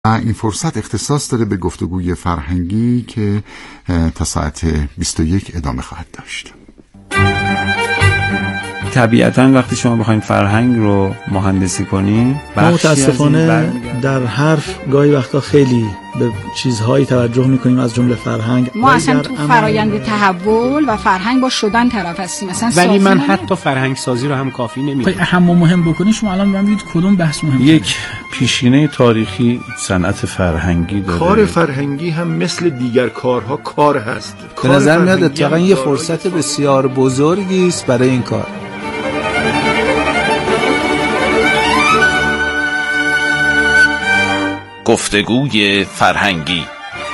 این فرصت اختصاص داره به گفتگوی فرهنگی که تا ساعت 21 ادامه خواهد داشت. طبیعتاً وقتی شما بخواید فرهنگ رو مهندسی کنین، متاسفانه در حرف گاهی وقتا خیلی به چیزهایی توجه میکنیم از جمله فرهنگ. ما اصلا تو فرایند تحول و فرهنگ با شدن طرف هستیم. ولی من حتی فرهنگ سازی رو هم کافی نمیدونم. اهم و مهم بکنید شما الان من بگید کدوم بحث مهمه؟ یک پیشینه تاریخی صنعت فرهنگی داره. کار فرهنگی هم مثل دیگر کارها کار هست. به نظر میاد اتفاقا یه فرصت بسیار بزرگی است برای این کار. گفتگوی فرهنگی.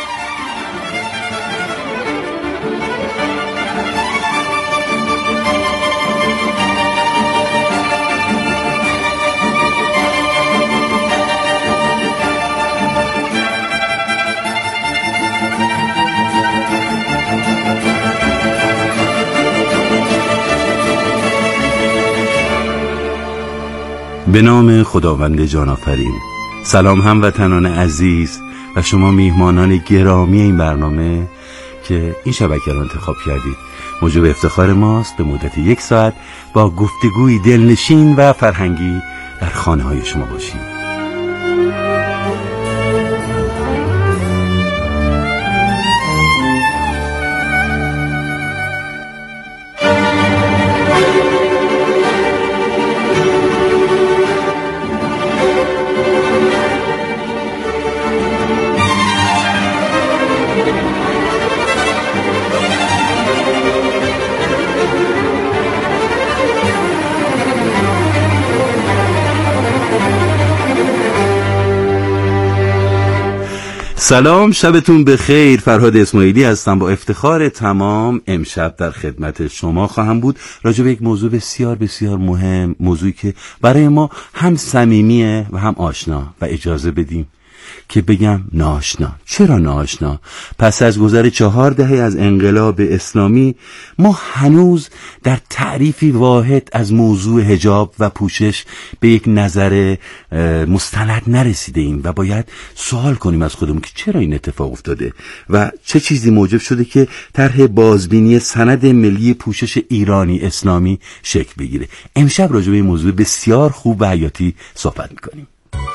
به نام خداوند جان آفرین. سلام هموطنان عزیز و شما میهمانان گرامی این برنامه که این شبکه را انتخاب کردید. موجب افتخار ماست به مدت 1 ساعت با گفتگوی دلنشین و فرهنگی در خانه های شما باشیم. سلام، شبتون بخیر. فرهاد اسماعیلی هستم. با افتخار تمام امشب در خدمت شما خواهم بود راجع به یک موضوع بسیار بسیار مهم، موضوعی که برای ما هم صمیمیه و هم آشنا و اجازه بدیم که بگم ناآشنا. چرا ناآشنا؟ پس از گذر 4 دهه از انقلاب اسلامی ما هنوز در تعریفی واحد از موضوع حجاب و پوشش به یک نظر مستند نرسیده ایم و باید سوال کنیم از خودمون که چرا این اتفاق افتاده و چه چیزی موجب شده که طرح بازبینی سند ملی پوشش ایرانی اسلامی شکل بگیره. امشب راجع به این موضوع بسیار خوب و حیاتی صحبت می‌کنیم.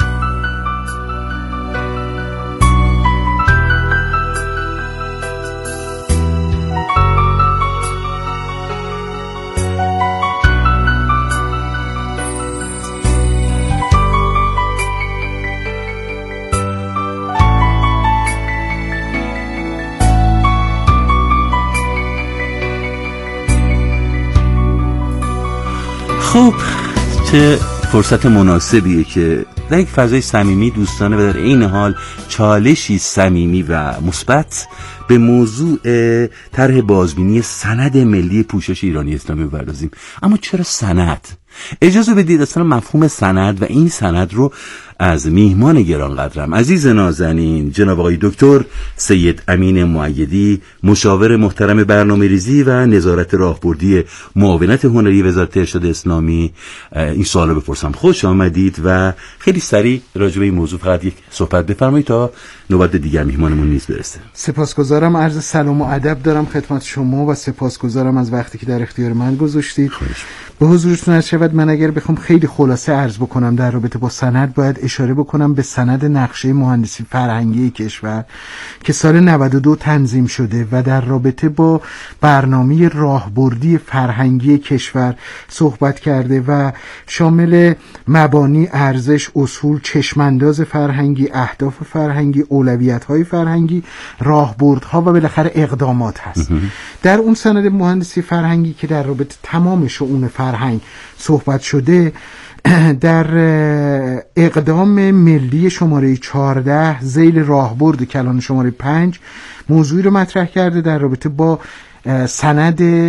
خب چه فرصت مناسبیه که در یک فضای صمیمی دوستانه و در این حال چالشی صمیمی و مثبت به موضوع طرح بازبینی سند ملی پوشش ایرانی اسلامی بپردازیم. اما چرا سند؟ اجازه بدید اصلا مفهوم سند و این سند رو از میهمان گرانقدرم عزیز نازنین جناب آقای دکتر سید امین مؤیدی، مشاور محترم برنامه‌ریزی و نظارت راهبردی معاونت هنری وزارت ارشاد اسلامی این سوالو بپرسم. خوش آمدید و خیلی سریع راجع به این موضوع فقط یک صحبت بفرمایید تا نوبت دیگر میهمانمون نیز برسه. سپاسگزارم، عرض سلام و ادب دارم خدمت شما و سپاسگزارم از وقتی که در اختیار من گذاشتید. به حضورتون عرض شود من اگر بخوام خیلی خلاصه عرض بکنم در رابطه با سند باید اشاره بکنم به سند نقشه مهندسی فرهنگی کشور که سال 92 تنظیم شده و در رابطه با برنامه راهبردی فرهنگی کشور صحبت کرده و شامل مبانی، ارزش، اصول، چشمانداز فرهنگی، اهداف فرهنگی، اولویت‌های فرهنگی، راهبردها و بالاخره اقدامات هست. در اون سند مهندسی فرهنگی که در رابطه تمام شؤون فرهنگ صحبت شده، در اقدام ملی شماره 14 ذیل راهبرد کلان شماره 5 موضوعی رو مطرح کرده در رابطه با سند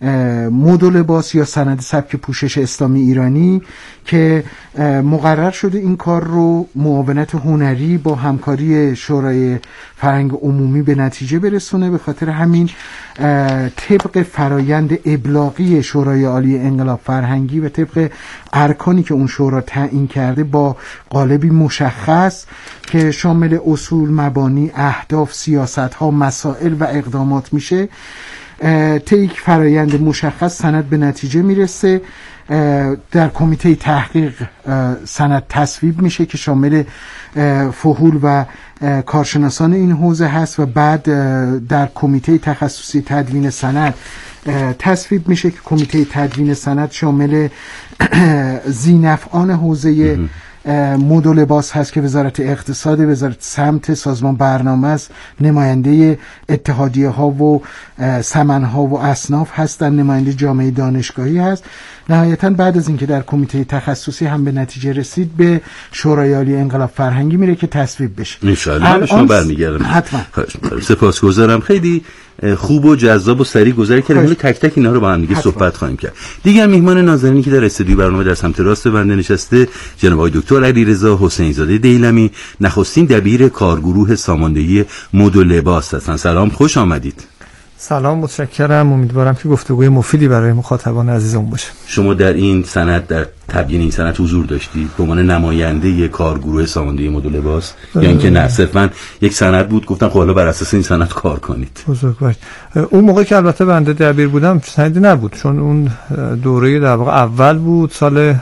مد و لباس یا سند سبک پوشش اسلامی ایرانی که مقرر شده این کار رو معاونت هنری با همکاری شورای فرهنگ عمومی به نتیجه برسونه. به خاطر همین طبق فرایند ابلاغی شورای عالی انقلاب فرهنگی و طبق ارکانی که اون شورا تعیین کرده با قالبی مشخص که شامل اصول، مبانی، اهداف، سیاست‌ها، مسائل و اقدامات میشه، طی یک فرایند مشخص سند به نتیجه میرسه. در کمیته تحقیق سند تصویب میشه که شامل فحول و کارشناسان این حوزه هست و بعد در کمیته تخصصی تدوین سند تصویب میشه که کمیته تدوین سند شامل ذی‌نفعان حوزه مد و لباس هست که وزارت اقتصاد، وزارت سمت، سازمان برنامه است، نماینده اتحادیه ها و سمن ها و اصناف هستن، نماینده جامعه دانشگاهی هست. نهایتا بعد از اینکه در کمیته تخصصی هم به نتیجه رسید به شورای عالی انقلاب فرهنگی میره که تصویب بشه. ان شاءالله به شما برمیگردم. حتما. سپاسگزارم. خیلی خوب و جذاب و سریع گذر کردیم. حالا تک تک اینا رو با هم دیگه صحبت خواهیم کرد. دیگر میهمان نازنینی که در استودیو برنامه در سمت راست بنده نشسته جناب آقای دکتر علیرضا حسین زاده دیلمی، نخستین دبیر کارگروه ساماندهی مد و لباس هستند. سلام، خوش آمدید. سلام، متشکرم. امیدوارم که گفتگوی مفیدی برای مخاطبان عزیزم باشه. شما در این سند، در تبیین این سند حضور داشتید به عنوان نماینده کارگروه ساماندهی مد و لباس یا اینکه نه صرفاً یک سند بود گفتن خب حالا بر اساس این سند کار کنید؟ بزرگوار. اون موقع که البته بنده دبیر بودم سندی نبود، چون اون دوره در واقع اول بود، سال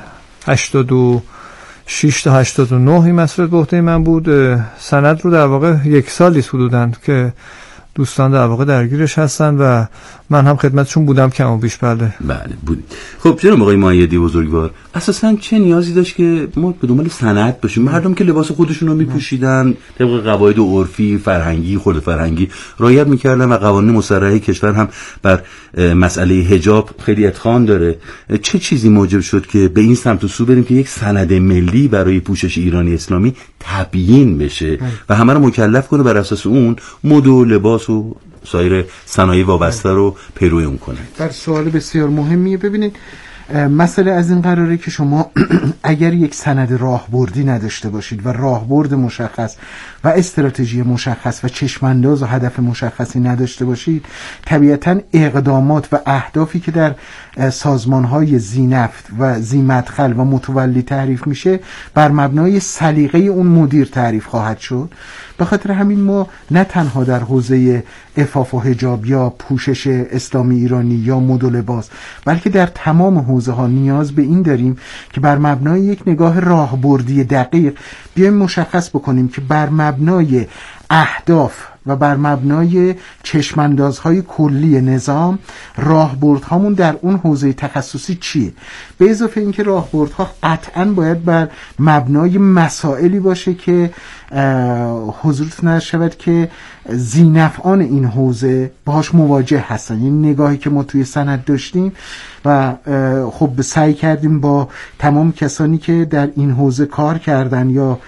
86 تا 89 این مسئولیت به عهده من بود. سند رو در واقع یک سالی حدوداً که دوستان در واقع درگیرش هستن و من هم خدمتشون بودم کم و بیش. بله بودید. خب جناب آقای مایدی بزرگوار، اساساً چه نیازی داشت که ما به دنبال سند باشیم؟ مردم که لباس خودشون رو میپوشیدن طبق قواعد عرفی، فرهنگی، خرد فرهنگی رعایت میکردن و قوانین مصرحه کشور هم بر مسئله حجاب خیلی اتقان داره. چه چیزی موجب شد که به این سمت و سو بریم که یک سند ملی برای پوشش ایرانی اسلامی تبیین بشه و همه رو مکلف کنه بر اساس اون مد و لباس و سایر صنایع وابسته رو پیروی اون کنه؟ در سوال بسیار مهمیه. ببینید مسئله از این قراره که شما اگر یک سند راهبردی نداشته باشید و راهبرد مشخص و استراتژی مشخص و چشمانداز و هدف مشخصی نداشته باشید، طبیعتاً اقدامات و اهدافی که در سازمان‌های ذی‌نفع و ذی‌مدخل و متولی تعریف میشه بر مبنای سلیقه اون مدیر تعریف خواهد شد. به خاطر همین ما نه تنها در حوزه عفاف و حجاب یا پوشش اسلامی ایرانی یا مد و لباس، بلکه در تمام حوزه ها نیاز به این داریم که بر مبنای یک نگاه راهبردی دقیق بیایم مشخص بکنیم که بر مبنای اهداف و بر مبنای چشماندازهای کلی نظام راهبردهامون در اون حوزه تخصصی چیه. به اضافه اینکه راهبردها قطعاً باید بر مبنای مسائلی باشه که حضورتون نشد شود که ذی‌نفعان این حوزه باهاش مواجه هستن. این نگاهی که ما توی سند داشتیم و خب سعی کردیم با تمام کسانی که در این حوزه کار کردن یا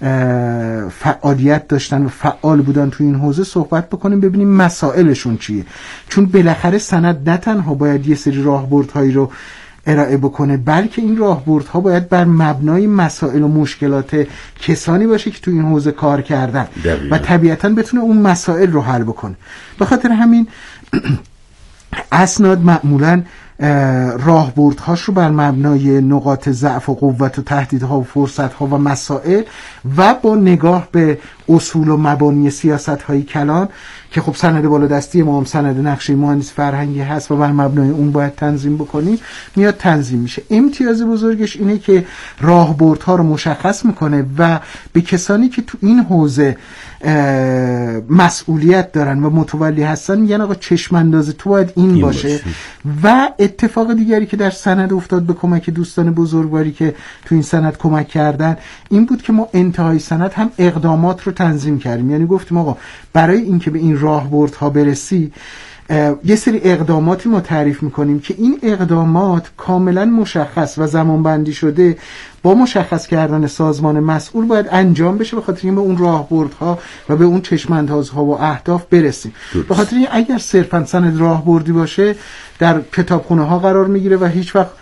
فعالیت داشتن و فعال بودن تو این حوزه صحبت بکنیم، ببینیم مسائلشون چیه. چون بالاخره سند نه تنها باید یه سری راهبردهایی رو ارائه بکنه، بلکه این راهبردها باید بر مبنای مسائل و مشکلات کسانی باشه که تو این حوزه کار کردن و طبیعتاً بتونه اون مسائل رو حل بکنه. به خاطر همین اسناد معمولاً راهبردهاش رو بر مبنای نقاط ضعف و قوت و تهدیدها و فرصتها و مسائل و با نگاه به اصول و مبانی سیاست‌های کلان که خب سند بالادستی ما هم سند نقشه مهندس فرهنگی هست و بر مبنای اون باید تنظیم بکنیم، میاد تنظیم میشه. امتیاز بزرگش اینه که راهبردها رو مشخص میکنه و به کسانی که تو این حوزه مسئولیت دارن و متولی هستن میگن آقا چشم انداز تو باید این باشه. و اتفاق دیگری که در سند افتاد به کمک دوستان بزرگواری که تو این سند کمک کردن این بود که ما انتهای سند هم اقدامات رو تنظیم کردیم. یعنی گفتیم آقا برای اینکه به این راهبردها برسی یه سری اقداماتی ما تعریف میکنیم که این اقدامات کاملا مشخص و زمانبندی شده با مشخص کردن سازمان مسئول باید انجام بشه، به خاطر اینکه به اون راهبردها و به اون چشم‌اندازها و اهداف برسیم. به خاطر این اگر صرفاً سند راهبردی باشه در کتابخونه‌ها قرار میگیره و هیچ وقت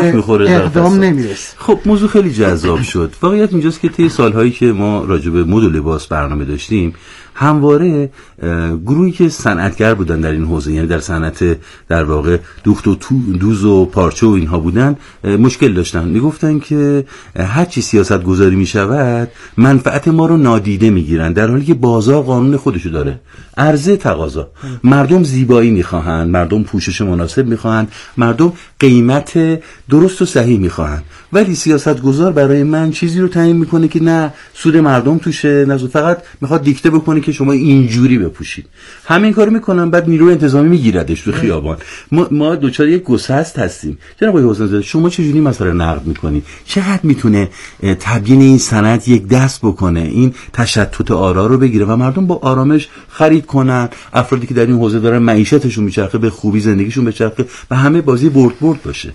اقدام نمیرسه. خب موضوع خیلی جذاب شد. واقعیت اینجاست که طی سال‌هایی که ما راجع به مد و لباس برنامه داشتیم، همواره گروهی که صنعتگر بودن در این حوزه، یعنی در صنعت در واقع دوخت و دوز و پارچه و اینها بودن، مشکل داشتن. میگفتن که هر چی سیاست گذاری میشود منفعت ما رو نادیده میگیرن، در حالی که بازار قانون خودشو داره. عرضه تقاضا، مردم زیبایی میخواهند، مردم پوشش مناسب میخواهند، مردم قیمت درست و صحیح میخواهند، ولی سیاست گذار برای من چیزی رو تعیین میکنه که نه سود مردم توشه، نه فقط میخواد دیکته بکنه که شما اینجوری بپوشید. همین کارو میکنن، بعد نیروی انتظامی میگیردش تو خیابان. ما دوچار یک گسست هستیم. جناب آقای حسین زاده، شما چجوری مسئله نقد میکنید؟ چقدر میتونه تبیین این صنعت یک دست بکنه، این تشتت آرا رو بگیره و مردم با آرامش خرید کنن، افرادی که در این حوزه دارن معیشتشون میچرخه به خوبی زندگیشون بچرخه و همه بازی برد باشه.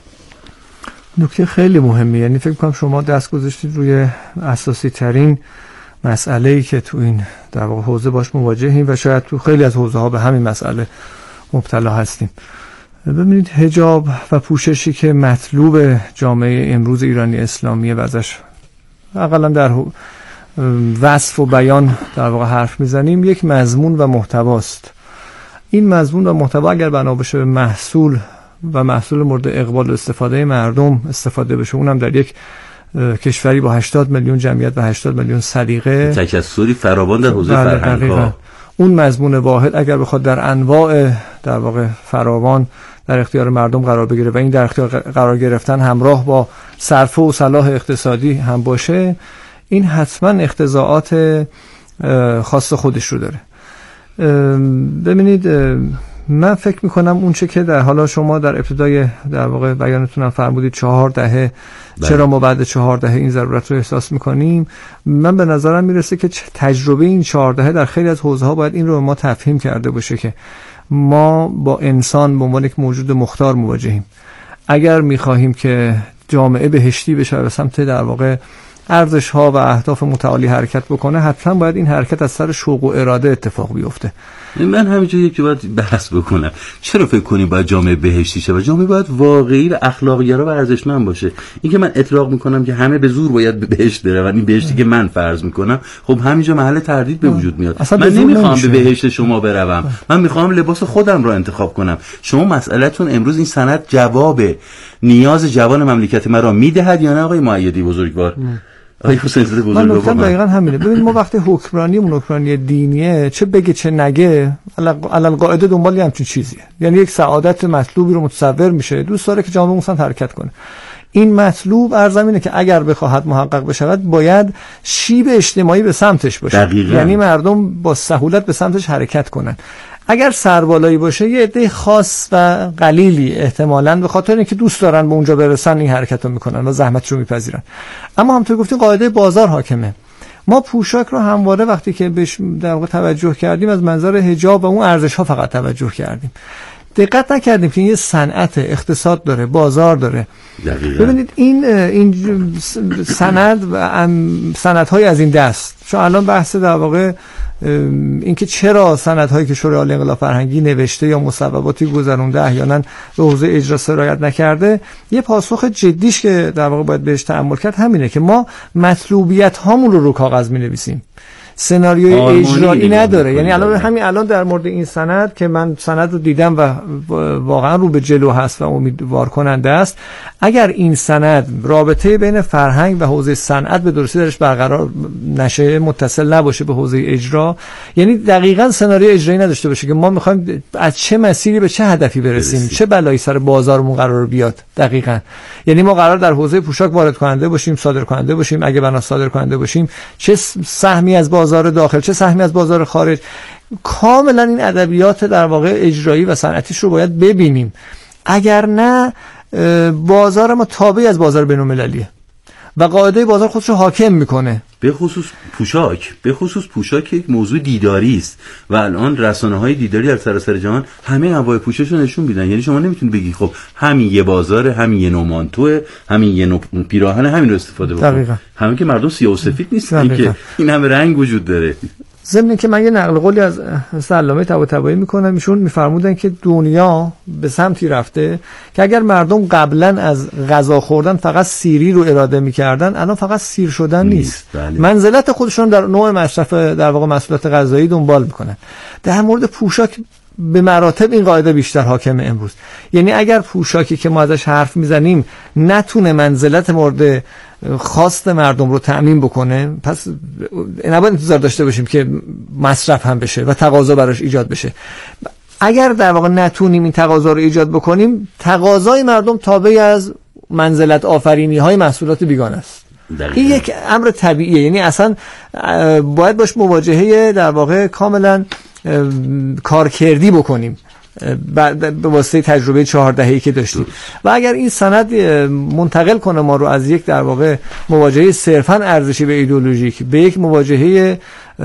نکته خیلی مهمه، یعنی فکر کنم شما دست گذاشتید روی اساسی ترین مسئله‌ای که تو این در واقع حوزه باش مواجهیم و شاید تو خیلی از حوزه‌ها به همین مسئله مبتلا هستیم. ببینید، حجاب و پوششی که مطلوب جامعه امروز ایرانی اسلامیه و ازش حداقل در وصف و بیان در واقع حرف میزنیم، یک مضمون و محتواست. این مضمون و محتوا اگر بنا بشه به محصول و محصول مورد اقبال و استفاده مردم استفاده بشه، اونم در یک کشوری با 80 میلیون جمعیت و 80 میلیون سلیقه، تکثری فراوان در حوزه فرهنگ، اون مضمون واحد اگر بخواد در انواع در واقع فراوان در اختیار مردم قرار بگیره و این در اختیار قرار گرفتن همراه با صرفه و صلاح اقتصادی هم باشه، این حتما اقتضاعات خاص خودش رو داره. ببینید، من فکر میکنم اون چه که در حالا شما در ابتدای در واقع بیانتونم فرمودید 4 دهه چرا ما بعد 4 دهه این ضرورت رو احساس میکنیم، من به نظرم میرسه که تجربه این 4 دهه در خیلی از حوزه‌ها باید این رو ما تفهیم کرده باشه که ما با انسان به عنوان یک موجود مختار مواجهیم. اگر میخواهیم که جامعه بهشتی بشه و سمت در واقع ارزش‌ها و اهداف متعالی حرکت بکنه، حتما باید این حرکت از سر شوق و اراده اتفاق بیفته. من همینجا یکی باید بحث بکنم، چرا فکر کنیم باید جامعه بهشتی شه و جامعه باید واقعی و اخلاق‌گرا و ارزشمند باشه؟ این که من اطلاق میکنم که همه به زور باید به بهشت بروند، این بهشتی که من فرض میکنم، خب همینجا محل تردید به وجود میاد. من نمیخوام به بهشت شما بروم، من میخوام لباس خودم رو انتخاب کنم. شما مسئله‌تون امروز این سند جواب نیاز جوان مملکت ما را میدهد یا نه آقای مؤیدی بزرگوار؟ آقای حسین زاده بزرگوار، من دقیقاً همینه. ببین، ما وقتی حکمرانیمون حکمرانی دینیه، چه بگه چه نگه، علل قاعده دنبال همچین چیزیه. یعنی یک سعادت مطلوبی رو متصور میشه، دوست داره که جامعه مثلا حرکت کنه. این مطلوب ارزمینه که اگر بخواهد محقق بشود باید شیب اجتماعی به سمتش باشه. دقیقاً. یعنی مردم با سهولت به سمتش حرکت کنن. اگر سربالایی باشه، یه عده خاص و قلیلی احتمالاً به خاطر اینکه دوست دارن به اونجا برسن این حرکت رو میکنن و زحمت رو میپذیرن. اما همونطور گفتیم قاعده بازار حاکمه. ما پوشاک رو همواره وقتی که بهش در واقع توجه کردیم از منظر حجاب و اون ارزش ها فقط توجه کردیم، دقت نکردیم که این یه صنعت، اقتصاد داره، بازار داره. دقیقا. ببینید این سند و سندهای از این دست، چون الان بحث در واقع اینکه چرا سندهایی که شورای عالی انقلاب فرهنگی نوشته یا مصوباتی گذرونده احیانا به حوزه اجرا سرایت نکرده، یه پاسخ جدیش که در واقع باید بهش تأمل کرد همینه که ما مطلوبیت هامون رو کاغذ می‌نویسیم، سناریوی اجرایی نداره. یعنی الان در مورد این سند که من سند رو دیدم و واقعا رو به جلو هست و امیدوار کننده است، اگر این سند رابطه بین فرهنگ و حوزه صنعت به درستی درش برقرار نشه، متصل نباشه به حوزه اجرا، یعنی دقیقاً سناریوی اجرایی نداشته باشه که ما میخوایم از چه مسیری به چه هدفی برسیم، چه بلایی سر بازارمون قرار بیاد. دقیقاً یعنی ما قرار در حوزه پوشاک وارد کننده باشیم، صادر کننده باشیم، اگه بنا صادر کننده باشیم چه سهمی از بازار داخل چه سهمی از بازار خارج. کاملا این ادبیات در واقع اجرایی و صنعتیش رو باید ببینیم، اگر نه بازار ما تابعی از بازار بین‌المللیه و قاعده بازار خودش رو حاکم میکنه. به خصوص پوشاک یک موضوع دیداری است و الان رسانه‌های دیداری در سراسر جهان همه انواع پوشش رو نشون میدن. یعنی شما نمیتونید بگی خب همین یه بازاره، همین یه نوع مانتوه، همین یه نوع پیراهن، همین رو استفاده بکنید. همین که مردم سیاه و سفید نیستن که این همه رنگ وجود داره. ضمن که من یه نقل قولی از علامه طباطبایی میکنم، ایشون میفرمودن که دنیا به سمتی رفته که اگر مردم قبلا از غذا خوردن فقط سیری رو اراده میکردن، الان فقط سیر شدن نیست. بله. منزلت خودشون در نوع مصرف در واقع محصولات غذایی دنبال میکنن. در مورد پوشاک به مراتب این قاعده بیشتر حاکمه امروز. یعنی اگر پوشاکی که ما ازش حرف میزنیم نتونه منزلت مورد خواست مردم رو تأمین بکنه، پس نباید انتظار داشته باشیم که مصرف هم بشه و تقاضا براش ایجاد بشه. اگر در واقع نتونیم این تقاضا رو ایجاد بکنیم، تقاضای مردم تابع از منزلت آفرینی های محصولات بیگانه است. این یک امر طبیعیه. یعنی اصلا باید باش مواجهه در واقع کاملا کارکردی بکنیم به واسطه تجربه 4 دهه‌ای که داشتیم. و اگر این سند منتقل کنه ما رو از یک در واقع مواجهه صرفاً ارزشی و ایدئولوژیک به یک مواجهه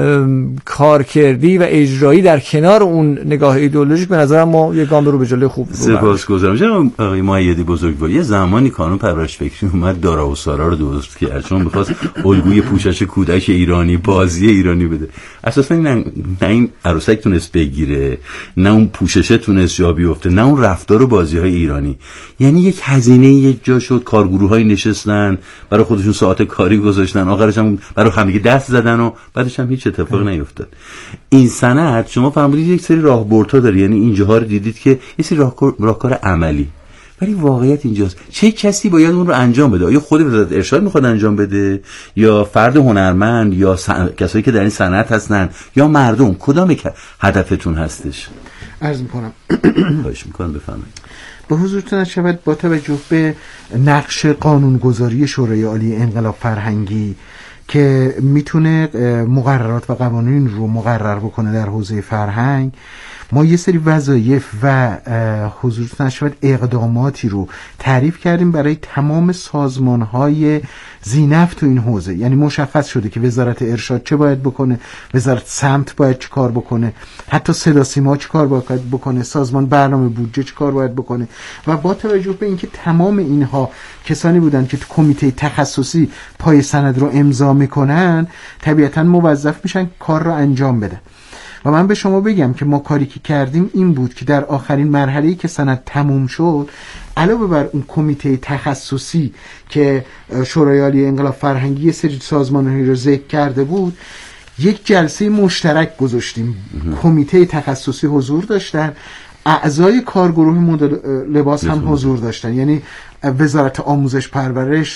کارکردی و اجرایی در کنار اون نگاه ایدئولوژیک، به نظرم ما یک گام رو به جلوی خوب سپاسگزارم. جناب آقای مؤیدی بزرگوار، یه زمانی کانون پرورش فکری اومد دارا و سارا رو درست کرد چون می‌خواست الگوی پوشش کودک ایرانی، بازی ایرانی بده. اساساً نه این عروسک تونست بگیره، نه اون پوششه تونست جا بیفته، نه اون رفتار و بازی‌های ایرانی. یعنی یک هزینه یک جا شد، کارگروه‌های نشستن برای خودشون ساعت کاری گذاشتن، آخرش هم برای همدیگه دست زدن و بعدش هم هیچ اتفاقی نیفتاد. این سند شما فرمودید یک سری راهبردها داره، یعنی اینجاها رو دیدید که یه سری راهکار عملی، ولی واقعیت اینجاست چه کسی باید اون رو انجام بده؟ آیا خود وزارت ارشاد میخواد انجام بده یا فرد هنرمند یا کسایی که در این صنعت هستن یا مردم؟ کدام هدفتون هستش؟ عرض میکنم. خواهش میکنم بفرمایید. به حضورتون شود با توجه به نقش قانونگذاری شورای عالی انقلاب فرهنگی که میتونه مقررات و قوانین رو مقرر بکنه در حوزه فرهنگ، ما یه سری وظایف و حضورتون شود اقداماتی رو تعریف کردیم برای تمام سازمان‌های ذی‌نفع تو این حوزه. یعنی مشخص شده که وزارت ارشاد چه باید بکنه، وزارت سمت باید چه کار بکنه، حتی صدا سیما چه کار باید بکنه، سازمان برنامه بودجه چه کار باید بکنه. و با توجه به اینکه تمام اینها کسانی بودن که تو کمیته تخصصی پای سند رو امضا میکنن، طبیعتاً موظف میشن کار رو انجام بدن. و من به شما بگم که ما کاری که کردیم این بود که در آخرین مرحله‌ای که سند تموم شد، علاوه بر اون کمیته تخصصی که شورای عالی انقلاب فرهنگی سری سازمان‌هایی رو ذکر کرده بود، یک جلسه مشترک گذاشتیم. کمیته تخصصی حضور داشتن، اعضای کارگروه مدل لباس هم حضور داشتن، یعنی وزارت آموزش پرورش،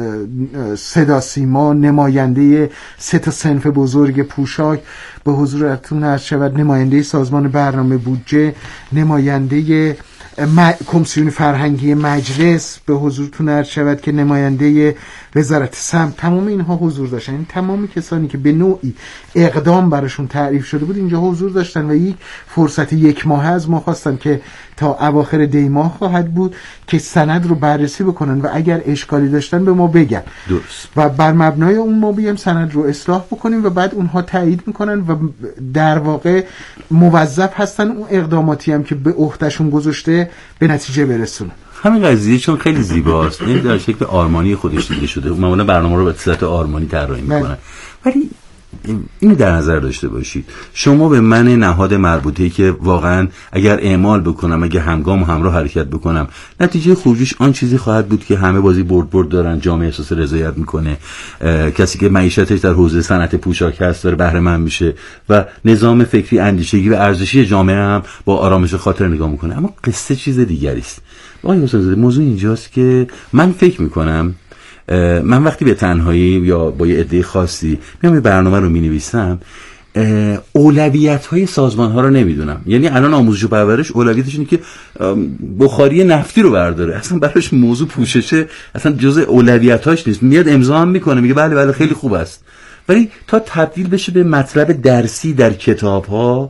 صدا سیما، نماینده 3 صنف بزرگ پوشاک به حضورتون عرض شود، نماینده سازمان برنامه بودجه، نماینده کمیسیون فرهنگی مجلس به حضورتون عرض شود که نماینده وزارت سمت، تمام اینها حضور داشتن. این تمامی کسانی که به نوعی اقدام براشون تعریف شده بود اینجا حضور داشتن و یک فرصت 1 ماه از ما خواستن که تا اواخر دی ماه خواهد بود که سند رو بررسی بکنن و اگر اشکالی داشتن به ما بگن. درست. و بر مبنای اون ما بیایم سند رو اصلاح بکنیم و بعد اونها تایید میکنن و در واقع موظف هستن اون اقداماتی هم که به عهدهشون گذاشته به نتیجه برسونن. همین قضیه چون خیلی زیباست، این در شکل آرمانی خودش دیده شده، معمولا برنامه رو به صورت آرمانی طراحی میکنن. ولی اینو در نظر داشته باشید، شما به من نهاد مربوطه که واقعا اگر اعمال بکنم، اگر همگام و همراه حرکت بکنم، نتیجه خروجیش آن چیزی خواهد بود که همه بازی برد دارن، جامعه احساس رضایت میکنه، کسی که معیشتش در حوزه صنعت پوشاک هست داره بهره مند میشه و نظام فکری، اندیشگی و ارزشی جامعه هم با آرامش خاطر نگاه میکنه. اما قصه چیز دیگری است. آقای حسین زاده، موضوع اینجاست که من فکر میکنم من وقتی به تنهایی یا با یه عده خاصی میام یه برنامه رو مینویسم، اولویت‌های سازمان‌ها رو نمیدونم. یعنی الان آموزش و پرورش اولویتش اینه که بخاری نفتی رو برداره، اصلا براش موضوع پوششه اصلا جزء اولویت‌هاش نیست. میاد امضا هم میکنه، میگه بله خیلی خوب است، ولی تا تبدیل بشه به مطلب درسی در کتاب‌ها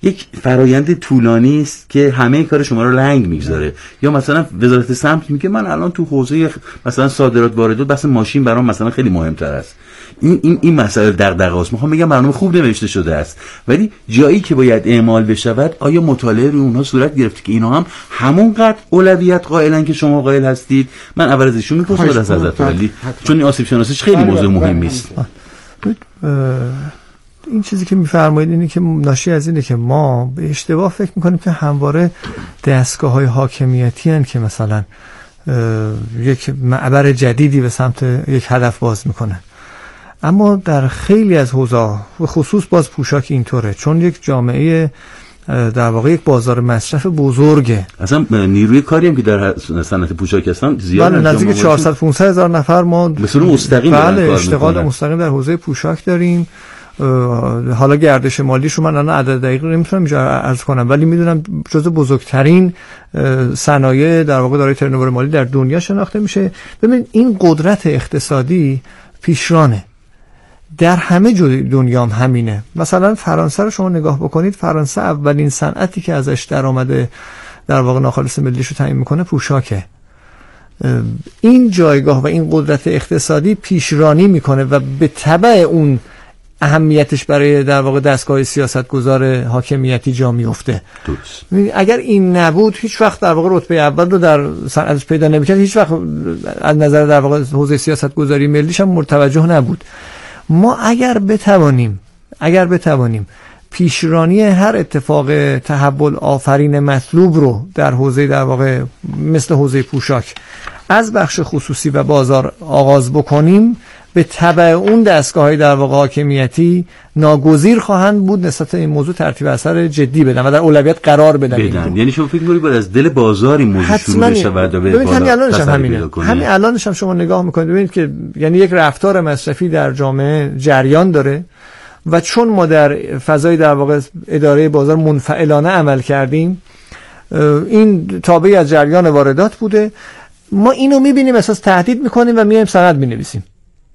یک فرایند طولانی است که همه کار شما رو لنگ میگذاره. یا مثلا وزارت سمت میگه من الان تو حوزه مثلا صادرات واردات بس ماشین برام مثلا خیلی مهمتر است. این مسئله دغدغه است. میخوام بگم برنامه خوب نوشته شده است، ولی جایی که باید اعمال بشود آیا مطالعه روی اونها صورت گرفته که اینها هم همونقدر اولویت قائلن که شما قائل هستید؟ من اول از ایشون میپرسم بعد از حضرت علی، چون این آسیب شناسیش خیلی موضوع مهمی است. این چیزی که میفرمایید اینه که ناشی از اینه که ما به اشتباه فکر میکنیم که همواره دستگاه‌های حاکمیتی هستند که مثلا یک معبر جدیدی به سمت یک هدف باز میکنن. اما در خیلی از حوزه‌ها و خصوص باز پوشاک اینطوره، چون یک جامعه در واقع یک بازار مصرف بزرگه. اصلا نیروی کاری هم که در صنعت پوشاک هستن زیاد، نزدیک 400-500 هزار نفر ما به صورت مستقیم اشتغال مستقیم در حوزه پوشاک داریم. حالا گردش مالیش رو من الان عدد دقیق نمیتونم اینجا عرض کنم، ولی میدونم جزو بزرگترین صنایع در واقع دارای ترنوور مالی در دنیا شناخته میشه. ببینید این قدرت اقتصادی پیشرانه در همه دنیا هم همینه. مثلا فرانسه رو شما نگاه بکنید، فرانسه اولین صنعتی که ازش درآمد در واقع ناخالص ملیش رو تعیین میکنه پوشاکه. این جایگاه و این قدرت اقتصادی پیشرانی میکنه و به تبع اون اهمیتش برای در واقع دستگاه سیاستگزار حاکمیتی جا میفته. درست. اگر این نبود هیچ وقت در واقع رتبه اول رو در صنعت پیدا نمی‌کرد، هیچ وقت از نظر در واقع حوزه سیاستگزاری ملیش هم متوجه نبود. ما اگر بتوانیم پیشرانی هر اتفاق تحول آفرین مطلوب رو در حوزه در واقع مثل حوزه پوشاک از بخش خصوصی و بازار آغاز بکنیم، به تبع اون دستگاه‌های در واقع حاکمیتی ناگزیر خواهند بود نسبت این موضوع ترتیب اثر جدی بدن و در اولویت قرار بدن. یعنی شما فکر می‌کنید باید از دل بازار این موضوع شروع بشه و ببینید همین الانش هم شما نگاه می‌کنید ببینید که یعنی یک رفتار مصرفی در جامعه جریان داره و چون ما در فضای در واقع اداره بازار منفعلانه عمل کردیم، این تابعی از جریان واردات بوده، ما اینو می‌بینیم احساس تهدید می‌کنیم و میایم سند می‌نویسیم.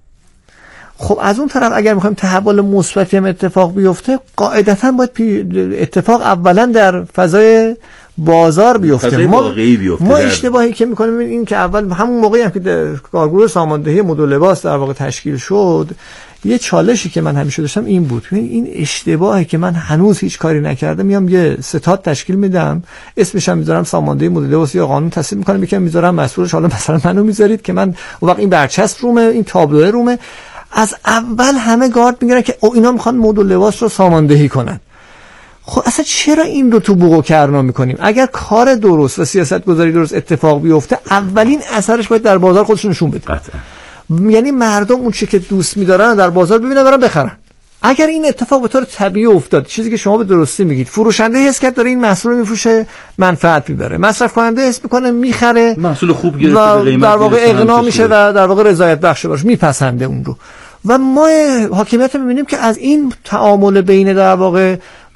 خب از اون طرف اگر میخوایم تحول مثبتی هم اتفاق بیفته، قاعدتاً باید اتفاق اولا در فضای بازار بیفته. ما اشتباهی که میکنیم این که اول همون موقعی هم که کارگروه ساماندهی مد و لباس در واقع تشکیل شد، یه چالشی که من همیشه داشتم این بود، این اشتباهی که من هنوز هیچ کاری نکردم، میام یه ستاد تشکیل میدم، اسمش هم میذارم ساماندهی مد و لباس یا قانون تصویب میکنم، یکم میذارم مسئولش، حالا مثلا منو میذارید که من اون وقت این برچسب رومه، این تابلو رومه، از اول همه گارد میگیرن که اینا میخوان مد و لباس رو ساماندهی کنن. خب اصلا چرا این رو تو بوق و کرنا میکنیم؟ اگر کار درست و سیاست گذاری درست اتفاق بیفته، اولین اثرش باید در بازار خودشون نشون بده. یعنی مردم اون چیزی که دوست می‌دارن در بازار ببینن برن بخرن. اگر این اتفاق به طور طبیعی افتاد، چیزی که شما به درستی میگید، فروشنده حس کرد داره این محصول رو میفروشه، منفعت میبره، مصرف کننده حس میکنه میخره، محصول خوب گرفته، و در واقع اقنا میشه و در واقع رضایت بخش باشه، میپسنده اون رو. و ما حاکمیت میبینیم که از این تعامل بین در واقع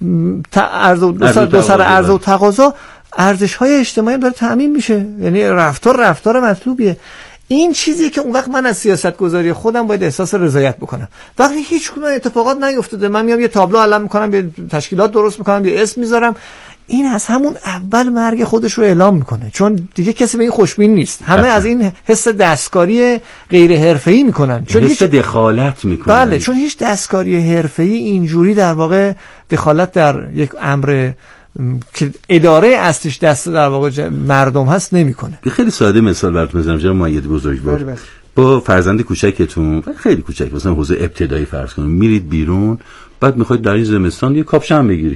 دو سر عرضه و تقاضا، ارزش‌های اجتماعی داره تامین میشه، یعنی رفتار مطلوبیه. این چیزیه که اون وقت من از سیاست گذاری خودم باید احساس رضایت بکنم. وقتی هیچ کدوم اتفاقات نیفتاده، من میام یه تابلو علم میکنم، یه تشکیلات درست میکنم، یه اسم میذارم، این از همون اول مرگ خودش رو اعلام میکنه، چون دیگه کسی به این خوشبین نیست. همه از این حس دستکاری غیر حرفه‌ای میکنن، چون حس دخالت میکنن. بله، چون هیچ دستکاری حرفه‌ای اینجوری در واقع دخالت در یک امر که اداره اصلیش دست در واقع مردم هست نمیکنه. خیلی ساده مثال براتون بزنم جناب مؤید بزرگوار. با فرزند کوچکتون، خیلی کوچک، مثلا حوزه ابتدایی فرض کنید، میرید بیرون، بعد میخواید در این زمستان یه کاپشن بگیرید.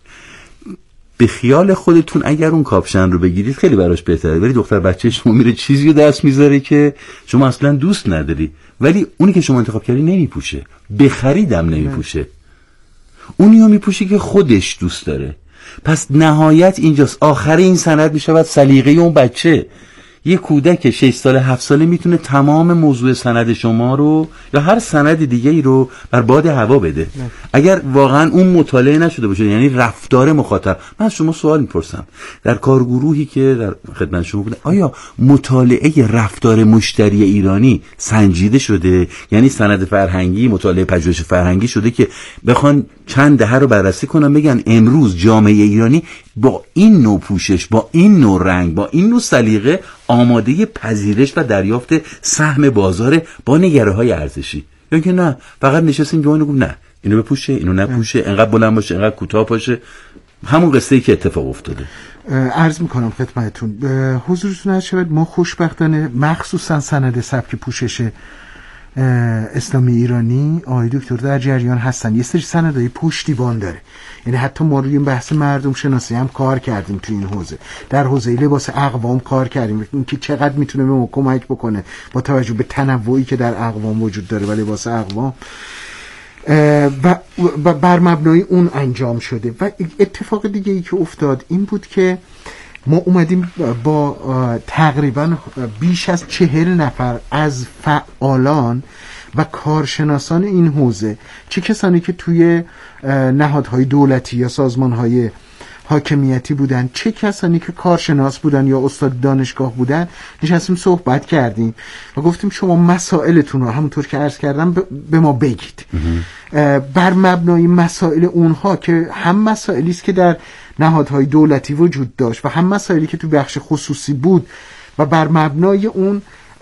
به خیال خودتون اگر اون کاپشن رو بگیرید خیلی براش بهتره، ولی دختر بچه شما میره چیزی رو دست میذاره که شما اصلا دوست نداری، ولی اونی که شما انتخاب کردی نمیپوشه، بخریدم نمیپوشه، اونی رو میپوشه که خودش دوست داره. پس نهایت اینجاست، آخر این سند میشود سلیقه اون بچه. یه کودک 6 ساله 7 ساله میتونه تمام موضوع سند شما رو یا هر سند دیگه ای رو بر باد هوا بده اگر واقعا اون مطالعه نشده باشه، یعنی رفتار مخاطب. من از شما سوال میپرسم، در کارگروهی که در خدمت شما بوده، آیا مطالعه رفتار مشتری ایرانی سنجیده شده؟ یعنی سند فرهنگی، مطالعه پژوهش فرهنگی شده که بخوان چند دهه رو بررسی کنن بگن امروز جامعه ایرانی با این نوع پوشش، با این نوع رنگ، با این نوع سلیقه آماده پذیرش و دریافت سهم بازار با نگره‌های ارزشی، یا که نه فقط نشستیم جوان گفت نه اینو بپوشه اینو نپوشه، اینقدر بلند باشه اینقدر کوتاه باشه، همون قصه‌ای که اتفاق افتاده. عرض میکنم خدمتتون حضورتون عرض شود ما خوشبختانه مخصوصا سند سبک پوشش اسلامی ایرانی آقای دکتر در جریان هستن. یه سری سندهای پشتیبان داره، یعنی حتی ما روی این بحث مردم شناسی هم کار کردیم تو این حوزه، در حوزه لباس اقوام کار کردیم اینکه چقدر میتونه به ما کمک بکنه با توجه به تنوعی که در اقوام وجود داره و لباس اقوام و بر مبنای اون انجام شده. و اتفاق دیگه ای که افتاد این بود که ما اومدیم با تقریبا بیش از 40 نفر از فعالان و کارشناسان این حوزه، چه کسانی که توی نهادهای دولتی یا سازمانهای حاکمیتی بودن، چه کسانی که کارشناس بودن یا استاد دانشگاه بودن، نشستیم صحبت کردیم و گفتیم شما مسائلتون رو همونطور که عرض کردم به ما بگید. بر مبنای مسائل اونها که هم مسائلی است که در نهادهای دولتی وجود داشت و هم مسائلی که تو بخش خصوصی بود و بر مبنای اون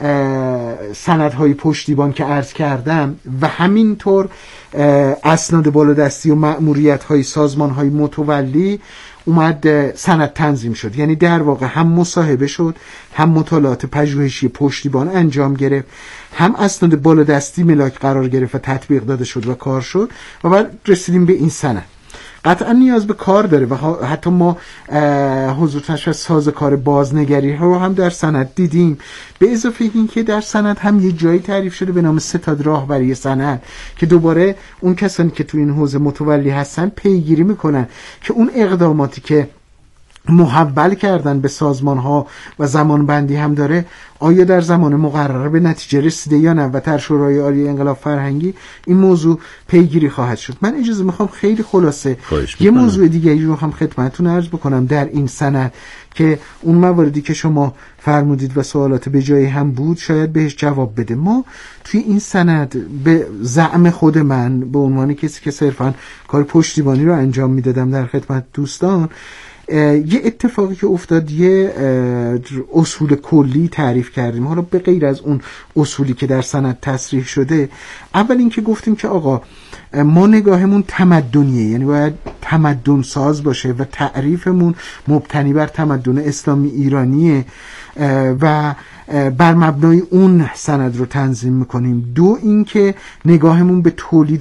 سندهای پشتیبان که عرض کردم و همینطور اسناد بالادستی و مأموریت‌های سازمان‌های متولی اومد سند تنظیم شد. یعنی در واقع هم مصاحبه شد، هم مطالعات پژوهشی پشتیبان انجام گرفت، هم اسناد بالادستی ملاک قرار گرفت و تطبیق داده شد و کار شد و بعد رسیدیم به این سند. قطعا نیاز به کار داره و حتی ما حضورتش از سازوکار بازنگری ها رو هم در سند دیدیم، به اضافه این که در سند هم یه جایی تعریف شده به نام ستاد راهبری سند که دوباره اون کسانی که تو این حوزه متولی هستن پیگیری میکنن که اون اقداماتی که محول کردن به سازمان ها و زمان بندی هم داره آیا در زمان مقرره به نتیجه رسیده یا نه و در شورای عالی انقلاب فرهنگی این موضوع پیگیری خواهد شد. من اجازه میخوام خیلی خلاصه یه موضوع دیگه رو هم خدمتتون عرض بکنم در این سند که اون مواردی که شما فرمودید و سوالات به جایی هم بود شاید بهش جواب بده. ما توی این سند به زعم خود من به عنوان کسی که صرفا کار پشتیبانی رو انجام میدادم در خدمت دوستان، یه اتفاقی که افتاد یه اصول کلی تعریف کردیم. حالا به غیر از اون اصولی که در سند تصریح شده، اول این که گفتیم که آقا ما نگاهمون تمدنیه، یعنی باید تمدن ساز باشه و تعریفمون مبتنی بر تمدن اسلامی ایرانیه و بر مبنای اون سند رو تنظیم میکنیم. دو اینکه نگاهمون به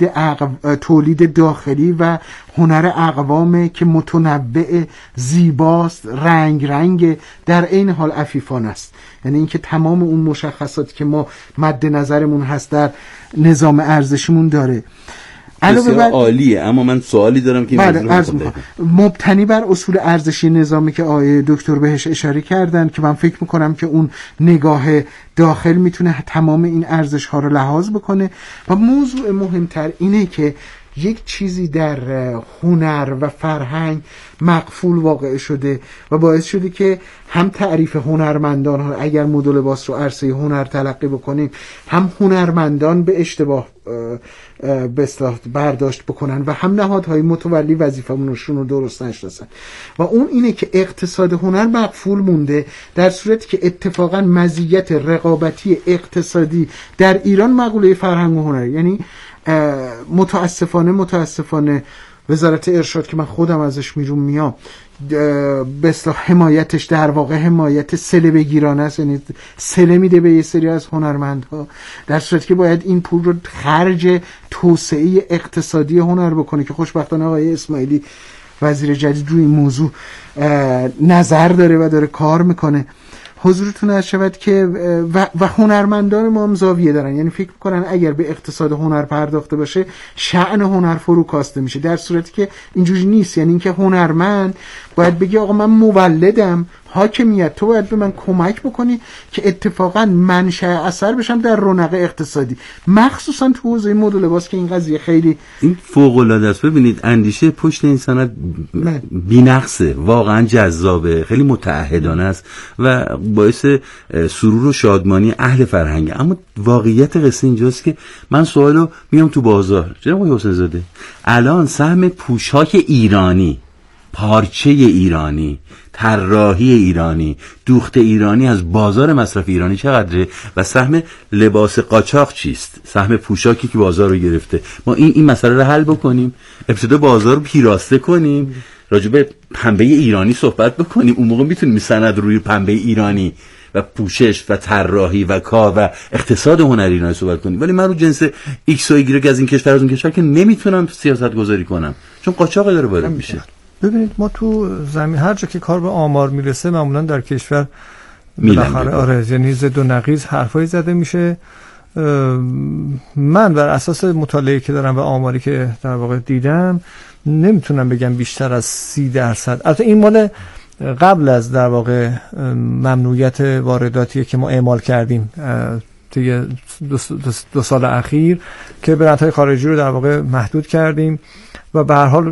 تولید داخلی و هنر اقوامه که متنوع، زیباست، رنگ در عین حال عفیفانه است، یعنی اینکه تمام اون مشخصات که ما مد نظرمون هست در نظام ارزشیمون داره. بسیار عالیه، اما من سوالی دارم که مبتنی بر اصول ارزشی نظامی که آقای دکتر بهش اشاره کردن که من فکر میکنم که اون نگاه داخل میتونه تمام این ارزش ها رو لحاظ بکنه. و موضوع مهمتر اینه که یک چیزی در هنر و فرهنگ مقفول واقع شده و باعث شده که هم تعریف هنرمندان ها اگر مد لباس رو عرصه هنر تلقی بکنیم، هم هنرمندان به اشتباه به اصطلاح برداشت بکنن و هم نهادهای متولی وظیفه‌شون رو درست نشناسن. و اون اینه که اقتصاد هنر مقفول مونده، در صورتی که اتفاقا مزیت رقابتی اقتصادی در ایران مقوله فرهنگ و هنر، یعنی متاسفانه وزارت ارشاد که من خودم ازش میام به اصطلاح حمایتش در واقع حمایت سله بگیرانه است، یعنی سله میده به یه سری از هنرمندها، در صورتی که باید این پول رو خرج توسعه اقتصادی هنر بکنه که خوشبختانه آقای اسماعیلی وزیر جدید روی این موضوع نظر داره و داره کار میکنه. حضورتون عرض شود که و هنرمندان ما هم زاویه دارن، یعنی فکر میکنن اگر به اقتصاد هنر پرداخته باشه شأن هنر فروکاسته میشه، در صورتی که اینجوری نیست. یعنی اینکه هنرمند باید بگه آقا من مولدم، حاکمیت تو باید به من کمک بکنی که اتفاقا منشأ اثر بشم در رونق اقتصادی، مخصوصا تو حوزه مد و لباس که این قضیه خیلی این فوق العاده است. ببینید اندیشه پشت این سند بی‌نقصه، واقعا جذابه، خیلی متعهدانه است و باعث سرور و شادمانی اهل فرهنگ. اما واقعیت قصه اینجاست که من سوالو میام تو بازار، جناب حسین زاده الان سهم پوشاک ایرانی، پارچه ایرانی، طراحی ایرانی، دوخت ایرانی از بازار مصرف ایرانی چقدره و سهم لباس قاچاق چیست؟ سهم پوشاکی که بازار رو گرفته. ما این مسئله رو حل بکنیم، ابتدا بازار رو پیراسته کنیم، راجع به پنبه ایرانی صحبت بکنیم، اون موقع میتونیم سند روی پنبه ایرانی و پوشش و طراحی و کار و اقتصاد هنری ایرانی صحبت کنیم. ولی من رو جنس ایکس و ایگرگ از این کشور از اون کشور که نمیتونم سیاست گذاری کنم، چون قاچاق داره وارد میشه. ببینید ما تو زمین هر جا که کار به آمار میرسه معمولا در کشور بالاخره یعنی ضد و نقیض حرفایی زده میشه. من بر اساس مطالعه که دارم و آماری که در واقع دیدم نمیتونم بگم بیشتر از 30%. البته این مال قبل از در واقع ممنوعیت وارداتی که ما اعمال کردیم طی 2 سال اخیر که برندهای خارجی رو در واقع محدود کردیم و به هر حال